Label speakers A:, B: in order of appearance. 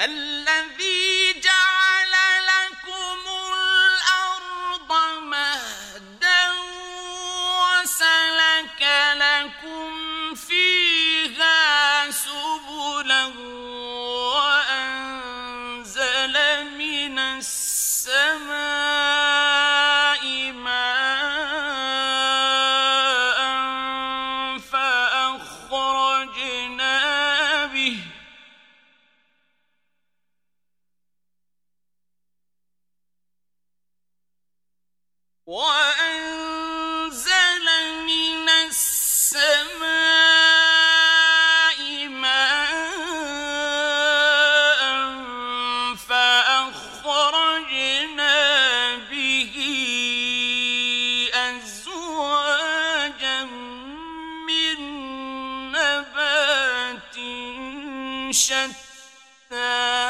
A: الذي جعل لكم الأرض مهدا وسلك لكم فيها سبلا وأنزل من السماء ماء وأنزل من السماء ماء فأخرجنا به أزواجا من نبات شتى